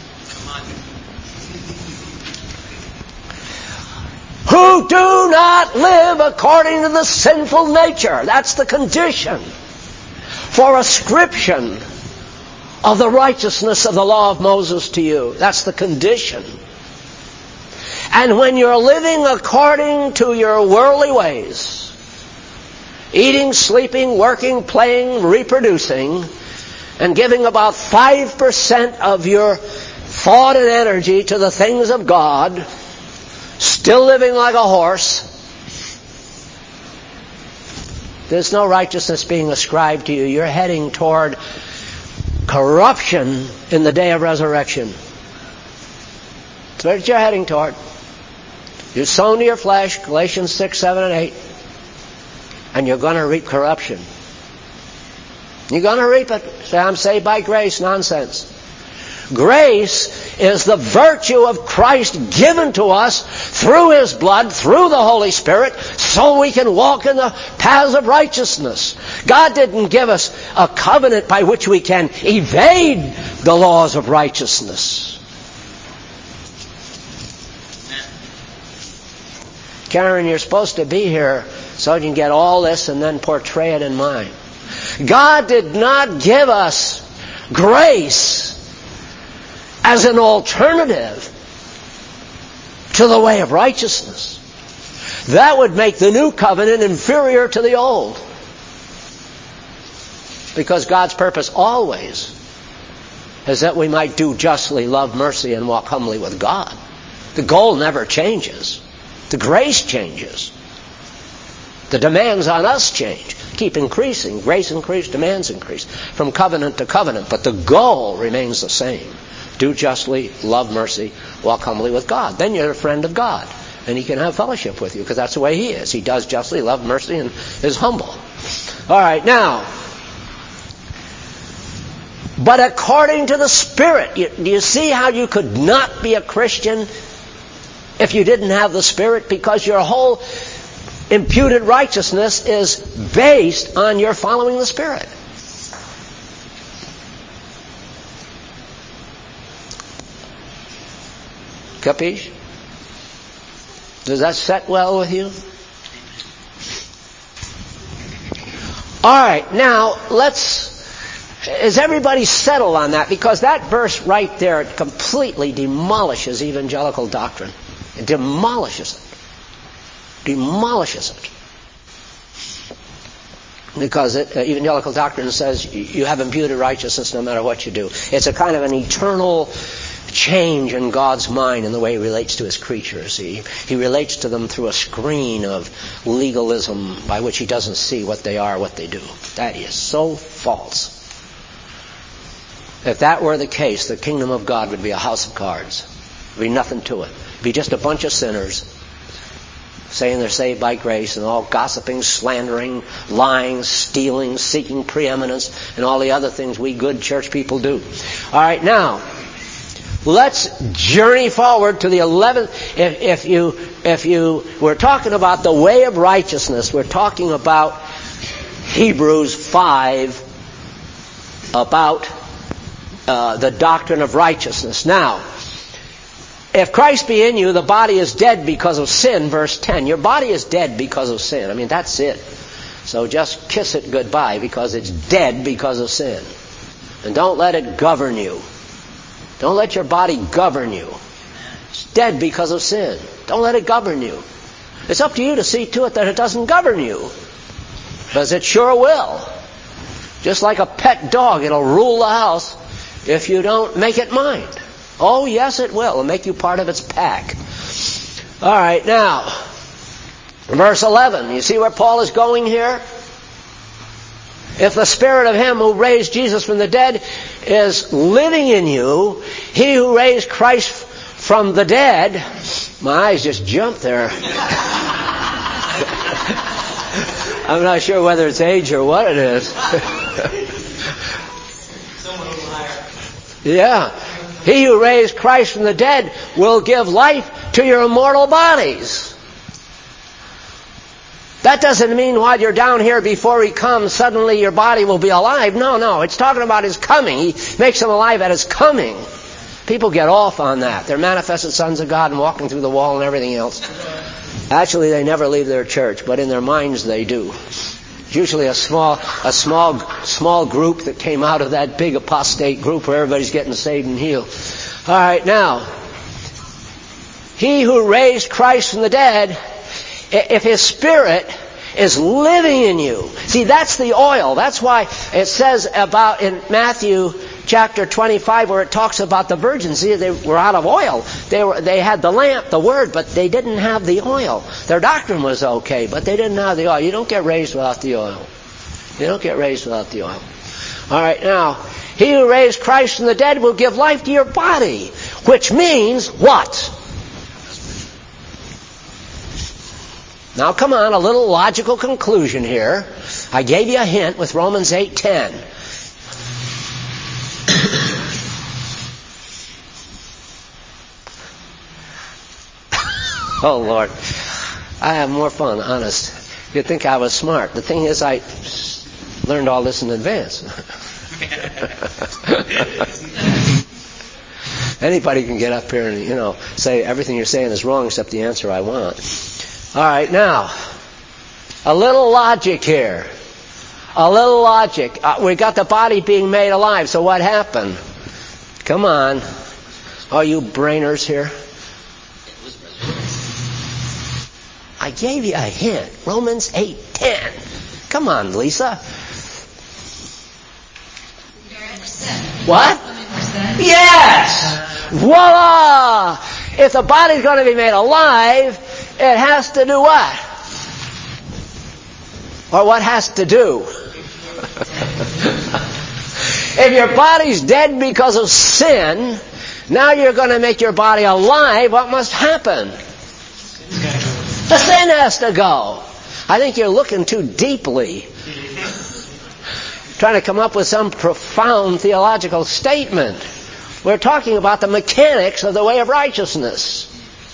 Who do not live according to the sinful nature. That's the condition for ascription of the righteousness of the law of Moses to you. That's the condition. And when you're living according to your worldly ways, eating, sleeping, working, playing, reproducing, and giving about 5% of your thought and energy to the things of God, still living like a horse, there's no righteousness being ascribed to you. You're heading toward corruption in the day of resurrection. That's what you're heading toward. You're sown to your flesh, Galatians 6, 7, and 8. And you're going to reap corruption. You're going to reap it. Say, I'm saved by grace. Nonsense. Grace is the virtue of Christ given to us through His blood, through the Holy Spirit, so we can walk in the paths of righteousness. God didn't give us a covenant by which we can evade the laws of righteousness. Karen, you're supposed to be here so you can get all this and then portray it in mind. God did not give us grace as an alternative to the way of righteousness. That would make the new covenant inferior to the old. Because God's purpose always is that we might do justly, love mercy, and walk humbly with God. The goal never changes. The grace changes. The demands on us change. Keep increasing. Grace increase, demands increase. From covenant to covenant. But the goal remains the same. Do justly, love mercy, walk humbly with God. Then you're a friend of God. And He can have fellowship with you because that's the way He is. He does justly, love mercy, and is humble. All right, now. But according to the Spirit. Do you see how you could not be a Christian if you didn't have the Spirit? Because your whole imputed righteousness is based on your following the Spirit. Capiche? Does that set well with you? All right, now is everybody settled on that? Because that verse right there completely demolishes evangelical doctrine. It demolishes it. Because evangelical doctrine says you have imputed righteousness no matter what you do. It's a kind of an eternal change in God's mind in the way He relates to His creatures. He relates to them through a screen of legalism by which He doesn't see what they are, what they do. That is so false. If that were the case, the kingdom of God would be a house of cards. There'd be nothing to it. It'd be just a bunch of sinners saying they're saved by grace and all gossiping, slandering, lying, stealing, seeking preeminence, and all the other things we good church people do. All right, now, let's journey forward to the 11th. If you were talking about the way of righteousness, we're talking about Hebrews 5, about the doctrine of righteousness. Now, if Christ be in you, the body is dead because of sin, verse 10. Your body is dead because of sin. I mean, that's it. So just kiss it goodbye because it's dead because of sin. And don't let it govern you. Don't let your body govern you. It's dead because of sin. Don't let it govern you. It's up to you to see to it that it doesn't govern you. Because it sure will. Just like a pet dog, it'll rule the house. if you don't make it mine. Oh, yes, it will. It'll make you part of its pack. All right, now, verse 11. You see where Paul is going here? If the Spirit of Him who raised Jesus from the dead is living in you, He who raised Christ from the dead, my eyes just jumped there. I'm not sure whether it's age or what it is. Yeah. He who raised Christ from the dead will give life to your immortal bodies. That doesn't mean while you're down here before He comes, suddenly your body will be alive. No. It's talking about His coming. He makes them alive at His coming. People get off on that. They're manifested sons of God and walking through the wall and everything else. Actually, they never leave their church, but in their minds they do. It's usually a small group that came out of that big apostate group where everybody's getting saved and healed. All right, now, He who raised Christ from the dead, if His Spirit is living in you. See, that's the oil. That's why it says about in Matthew chapter 25 where it talks about the virgins. See, they were out of oil. They had the lamp, the Word, but they didn't have the oil. Their doctrine was okay, but they didn't have the oil. You don't get raised without the oil. You don't get raised without the oil. All right, now, He who raised Christ from the dead will give life to your body, which means what? Now, come on, a little logical conclusion here. I gave you a hint with Romans 8:10. Oh, Lord. I have more fun, honest. You'd think I was smart. The thing is, I learned all this in advance. Anybody can get up here and, say everything you're saying is wrong except the answer I want. All right, now, a little logic here. A little logic. We got the body being made alive, so what happened? Come on. All you brainers here. I gave you a hint. Romans 8:10. Come on, Lisa. What? Yes! Voila! If the body's going to be made alive, it has to do what? Or what has to do? If your body's dead because of sin, now you're going to make your body alive, what must happen? The sin has to go. I think you're looking too deeply. Trying to come up with some profound theological statement. We're talking about the mechanics of the way of righteousness.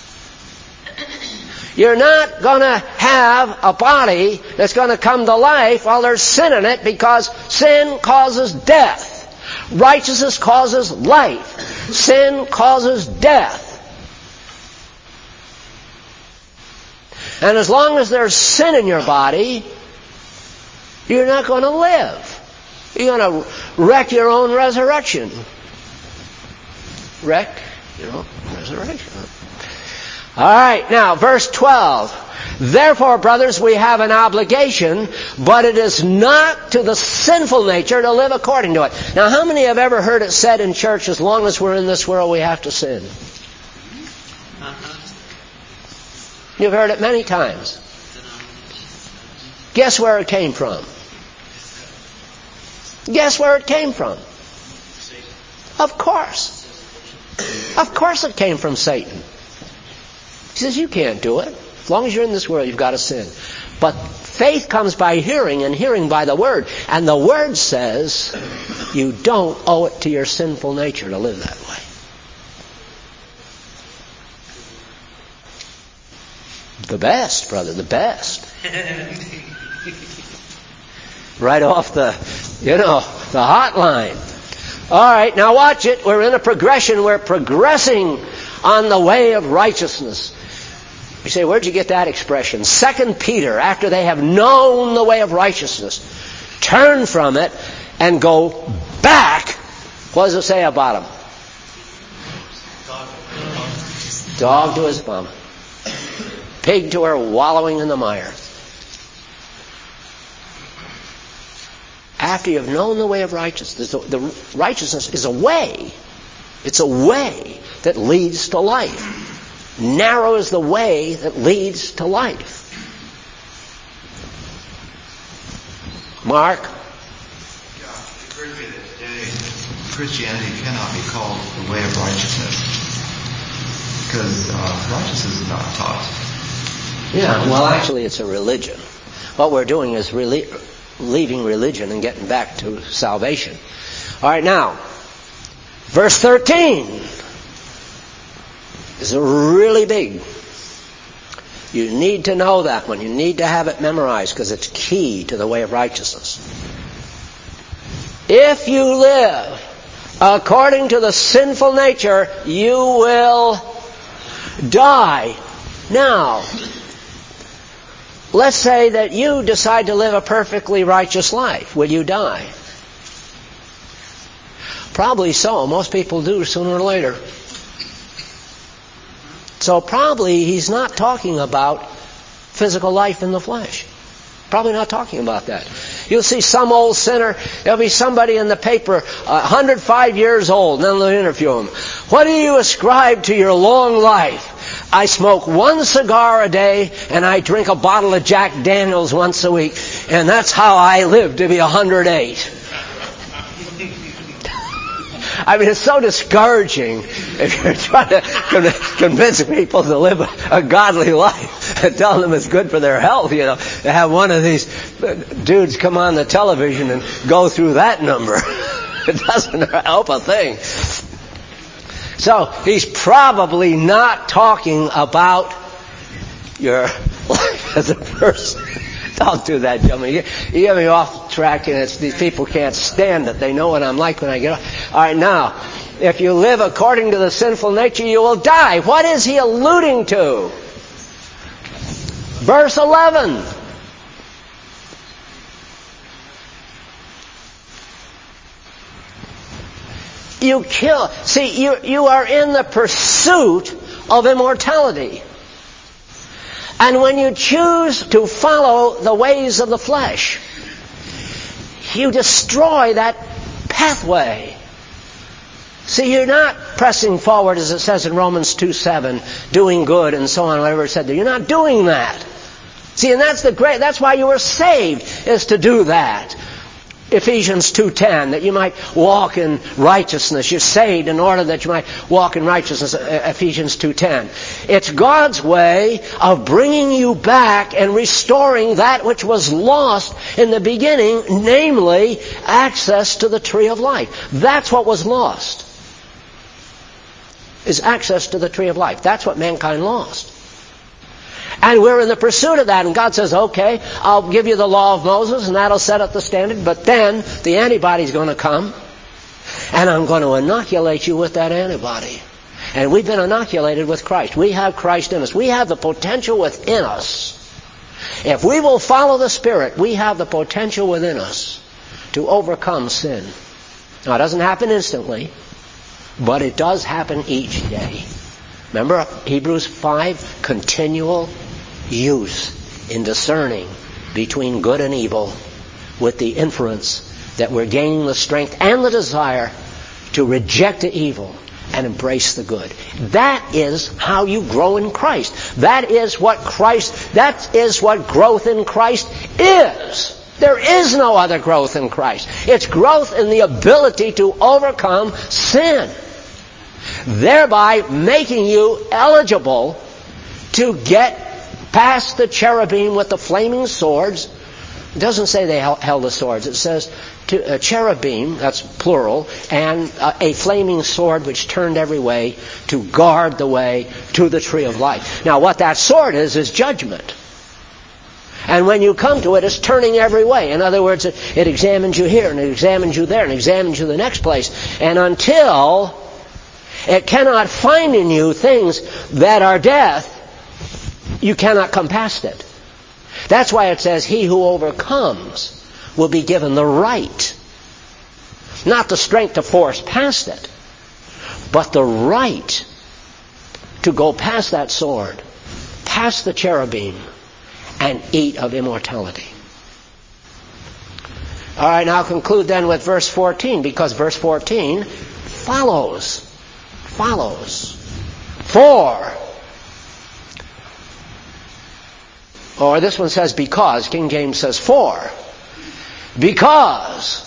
You're not going to have a body that's going to come to life while there's sin in it, because sin causes death. Righteousness causes life. Sin causes death. And as long as there's sin in your body, you're not going to live. You're going to wreck your own resurrection. Wreck your own resurrection. All right, now, verse 12. Therefore, brothers, we have an obligation, but it is not to the sinful nature to live according to it. Now, how many have ever heard it said in church, as long as we're in this world, we have to sin? You've heard it many times. Guess where it came from? Guess where it came from? Of course. Of course it came from Satan. He says, you can't do it. As long as you're in this world, you've got to sin. But faith comes by hearing, and hearing by the Word. And the Word says you don't owe it to your sinful nature to live that way. The best, brother, the best. Right off the hotline. All right, now watch it. We're in a progression. We're progressing on the way of righteousness. You say, where'd you get that expression? 2 Peter, after they have known the way of righteousness, turn from it and go back. What does it say about them? Dog to his vomit. Pig to her wallowing in the mire. after you've known the way of righteousness, the righteousness is a way. It's a way that leads to life. Narrow is the way that leads to life. Mark? Yeah, it occurred to me that today Christianity cannot be called the way of righteousness because righteousness is not taught. Yeah, well, actually it's a religion. What we're doing is leaving religion and getting back to salvation. All right, now, verse 13 is really big. You need to know that one. You need to have it memorized because it's key to the way of righteousness. If you live according to the sinful nature, you will die. Now, let's say that you decide to live a perfectly righteous life. Will you die? Probably so. Most people do sooner or later. So probably he's not talking about physical life in the flesh. Probably not talking about that. You'll see some old sinner, there'll be somebody in the paper, 105 years old, and then they'll interview him. What do you ascribe to your long life? I smoke 1 cigar a day, and I drink a bottle of Jack Daniels once a week, and that's how I live to be 108. I mean, it's so discouraging if you're trying to convince people to live a godly life and tell them it's good for their health, to have one of these dudes come on the television and go through that number. It doesn't help a thing. So, he's probably not talking about your life as a person. Don't do that, gentlemen. You get me off track, and these people can't stand it. They know what I'm like when I get off. All right, now, if you live according to the sinful nature, you will die. What is he alluding to? Verse 11. You kill. See, you are in the pursuit of immortality. And when you choose to follow the ways of the flesh, you destroy that pathway. See, you're not pressing forward, as it says in Romans 2:7, doing good and so on, whatever it said there. You're not doing that. See, and that's why you were saved, is to do that. Ephesians 2:10, that you might walk in righteousness. You're saved in order that you might walk in righteousness, Ephesians 2:10. It's God's way of bringing you back and restoring that which was lost in the beginning, namely access to the tree of life. That's what was lost, is access to the tree of life. That's what mankind lost. And we're in the pursuit of that. And God says, okay, I'll give you the law of Moses, and that'll set up the standard. But then the antibody's going to come, and I'm going to inoculate you with that antibody. And we've been inoculated with Christ. We have Christ in us. We have the potential within us. If we will follow the Spirit, we have the potential within us to overcome sin. Now, it doesn't happen instantly, but it does happen each day. Remember Hebrews 5, continual use in discerning between good and evil, with the inference that we're gaining the strength and the desire to reject the evil and embrace the good. That is how you grow in Christ. That is what growth in Christ is. There is no other growth in Christ. It's growth in the ability to overcome sin, thereby making you eligible to get past the cherubim with the flaming swords. It doesn't say they held the swords. It says cherubim, that's plural, and a flaming sword which turned every way to guard the way to the tree of life. Now, what that sword is judgment. And when you come to it, it's turning every way. In other words, it examines you here, and it examines you there, and it examines you the next place. And until it cannot find in you things that are death, you cannot come past it. That's why it says, he who overcomes will be given the right, not the strength to force past it, but the right to go past that sword, past the cherubim, and eat of immortality. All right, now I'll conclude then with verse 14, because verse 14 follows. For. Or this one says because. King James says for. Because.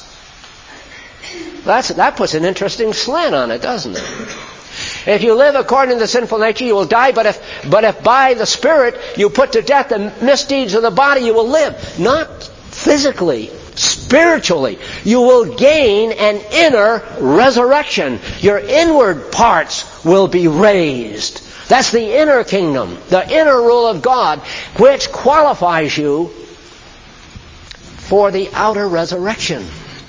That puts an interesting slant on it, doesn't it? If you live according to the sinful nature, you will die, but if by the Spirit you put to death the misdeeds of the body, you will live. Not physically, spiritually. You will gain an inner resurrection. Your inward parts will be raised. That's the inner kingdom, the inner rule of God, which qualifies you for the outer resurrection.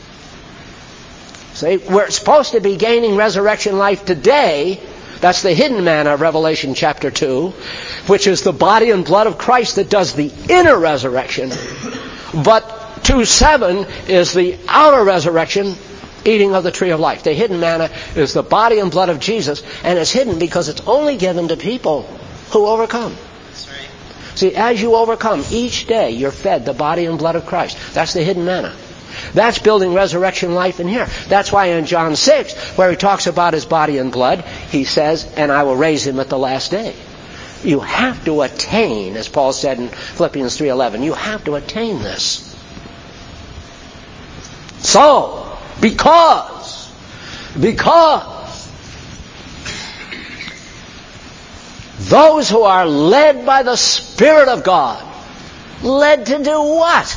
See, we're supposed to be gaining resurrection life today. That's the hidden manna of Revelation chapter 2, which is the body and blood of Christ that does the inner resurrection. But 2:7 is the outer resurrection, eating of the tree of life. The hidden manna is the body and blood of Jesus, and it's hidden because it's only given to people who overcome. That's right. See, as you overcome, each day you're fed the body and blood of Christ. That's the hidden manna. That's building resurrection life in here. That's why in John 6, where he talks about his body and blood, he says, and I will raise him at the last day. You have to attain, as Paul said in Philippians 3:11, you have to attain this. So, because those who are led by the Spirit of God, led to do what?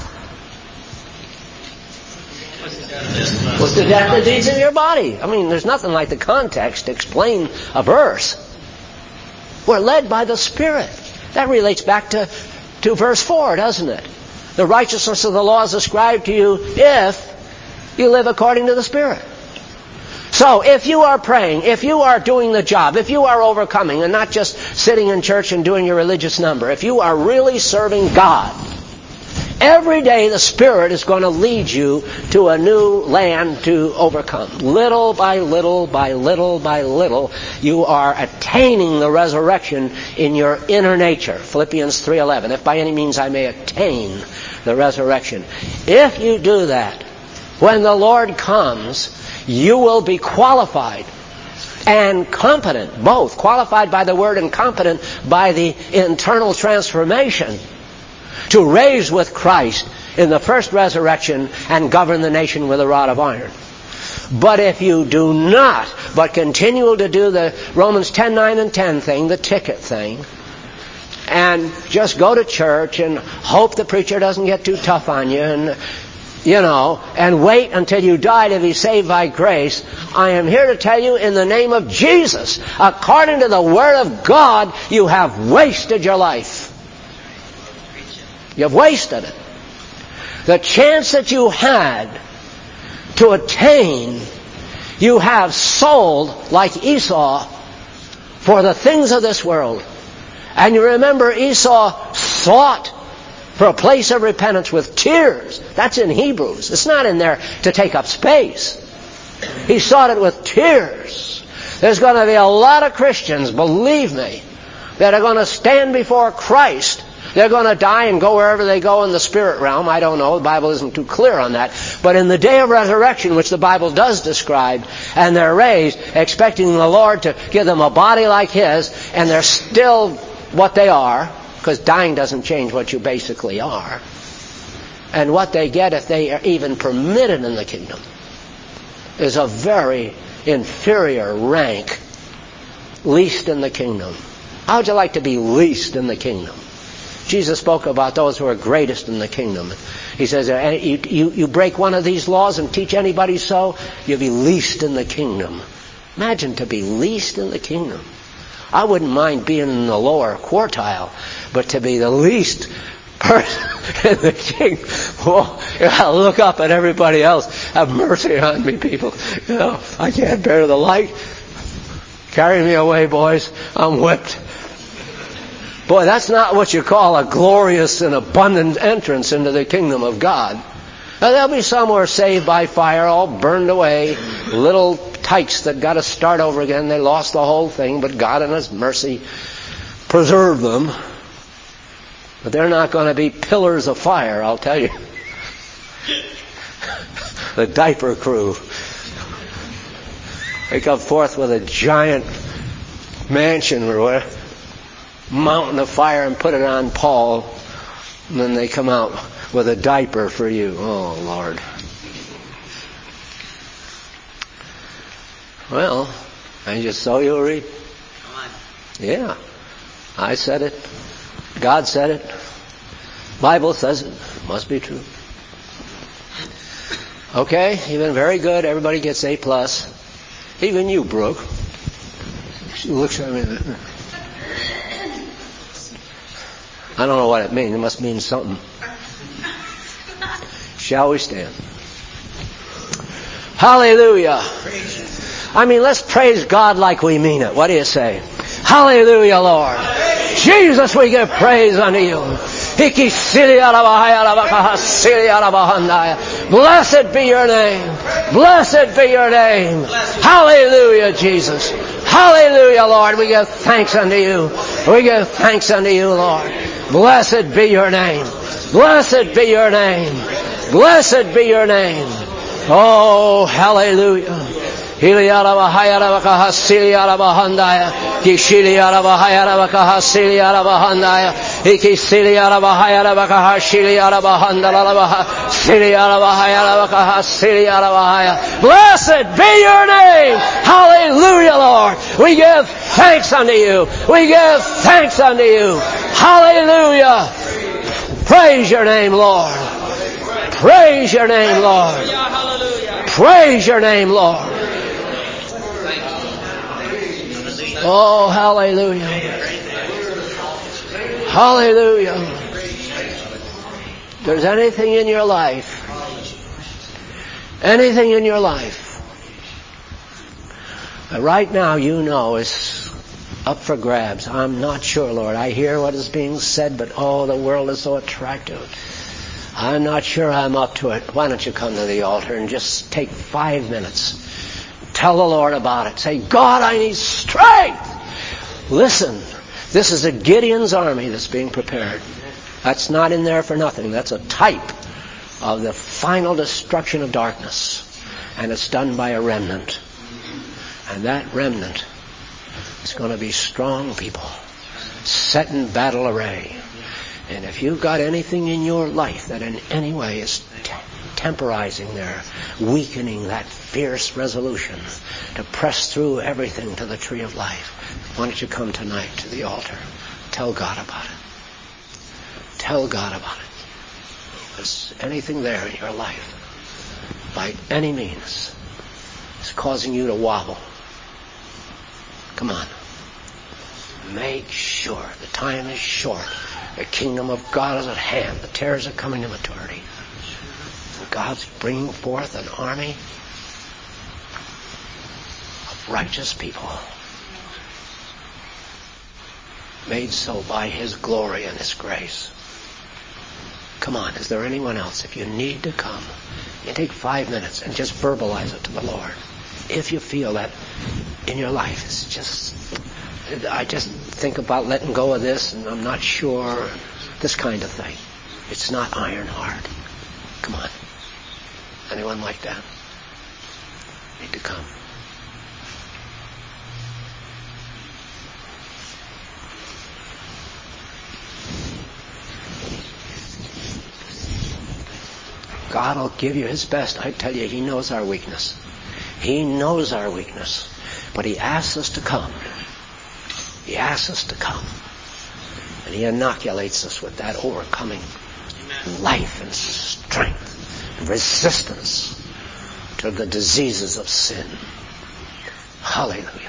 Put to death the deeds of your body. I mean, there's nothing like the context to explain a verse. We're led by the Spirit. That relates back to verse 4, doesn't it? The righteousness of the law is ascribed to you if you live according to the Spirit. So, if you are praying, if you are doing the job, if you are overcoming and not just sitting in church and doing your religious number, if you are really serving God, every day the Spirit is going to lead you to a new land to overcome. Little by little by little by little, you are attaining the resurrection in your inner nature. Philippians 3:11, if by any means I may attain the resurrection. If you do that, when the Lord comes, you will be qualified and competent, both qualified by the Word and competent by the internal transformation, to raise with Christ in the first resurrection and govern the nation with a rod of iron. But if you do not, but continue to do the Romans 10:9 and 10 thing, the ticket thing, and just go to church and hope the preacher doesn't get too tough on you and wait until you die to be saved by grace, I am here to tell you in the name of Jesus, according to the Word of God, you have wasted your life. You've wasted it. The chance that you had to attain, you have sold like Esau for the things of this world. And you remember Esau sought for a place of repentance with tears. That's in Hebrews. It's not in there to take up space. He sought it with tears. There's going to be a lot of Christians, believe me, that are going to stand before Christ. They're going to die and go wherever they go in the spirit realm. I don't know. The Bible isn't too clear on that. But in the day of resurrection, which the Bible does describe, and they're raised, expecting the Lord to give them a body like His, and they're still what they are, because dying doesn't change what you basically are. And what they get, if they are even permitted in the kingdom, is a very inferior rank, least in the kingdom. How would you like to be least in the kingdom? Jesus spoke about those who are greatest in the kingdom. He says, you break one of these laws and teach anybody so, you'll be least in the kingdom. Imagine to be least in the kingdom. I wouldn't mind being in the lower quartile, but to be the least person in the kingdom. Well, I'll look up at everybody else. Have mercy on me, people. I can't bear the light. Carry me away, boys. I'm whipped. Boy, that's not what you call a glorious and abundant entrance into the kingdom of God. Now, there'll be some who are saved by fire, all burned away, little tykes that got to start over again. They lost the whole thing, but God in His mercy preserved them. But they're not going to be pillars of fire, I'll tell you. The diaper crew. They come forth with a giant mansion or a mountain of fire and put it on Paul. And then they come out with a diaper for you. Oh, Lord. Well, I just saw you read. Come on. Yeah. I said it. God said it. Bible says it. Must be true. Okay, you've been very good. Everybody gets A+. Even you, Brooke. She looks at me. I don't know what it means. It must mean something. Shall we stand? Hallelujah. I mean, let's praise God like we mean it. What do you say? Hallelujah, Lord. Jesus, we give praise unto you. Blessed be your name. Blessed be your name. Hallelujah, Jesus. Hallelujah, Lord. We give thanks unto you. We give thanks unto you, Lord. Blessed be your name. Blessed be your name. Blessed be your name. Oh, hallelujah. Blessed be your name. Hallelujah, Lord. We give thanks unto you. We give thanks unto you. Hallelujah. Praise your name, Lord. Praise your name, Lord. Praise your name, Lord. Oh, hallelujah. Hallelujah. If there's anything in your life, that right now you know is up for grabs. I'm not sure, Lord. I hear what is being said, but oh, the world is so attractive. I'm not sure I'm up to it. Why don't you come to the altar and just take 5 minutes. Tell the Lord about it. Say, God, I need strength. Listen, this is a Gideon's army that's being prepared. That's not in there for nothing. That's a type of the final destruction of darkness. And it's done by a remnant. And that remnant is going to be strong people, set in battle array. And if you've got anything in your life that in any way is temporizing there, weakening that fierce resolution to press through everything to the tree of life, why don't you come tonight to the altar? Tell God about it. Tell God about it. If there's anything there in your life, by any means, is causing you to wobble, come on. Make sure the time is short. The kingdom of God is at hand. The tares are coming to maturity. And God's bringing forth an army of righteous people, made so by His glory and His grace. Come on, is there anyone else? If you need to come, you take 5 minutes and just verbalize it to the Lord. If you feel that in your life, it's just, I just think about letting go of this and I'm not sure, this kind of thing. It's not iron hard. Come on. Anyone like that? Need to come. God will give you His best. I tell you, He knows our weakness. He knows our weakness. But He asks us to come. He asks us to come. And He inoculates us with that overcoming life and strength and resistance to the diseases of sin. Hallelujah.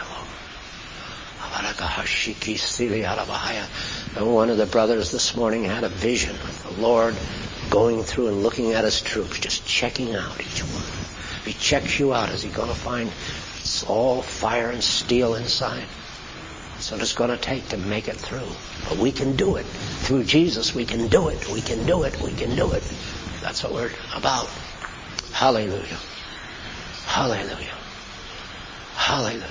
And one of the brothers this morning had a vision of the Lord going through and looking at His troops, just checking out each one. If He checks you out, is He going to find it's all fire and steel inside? That's what it's going to take to make it through. But we can do it. Through Jesus, we can do it. We can do it. We can do it. That's what we're about. Hallelujah. Hallelujah. Hallelujah.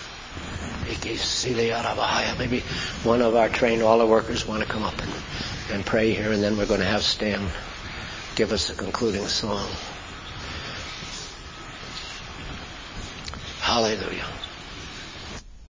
Maybe one of our trained altar workers want to come up and pray here, and then we're going to have Stan give us a concluding song. Hallelujah.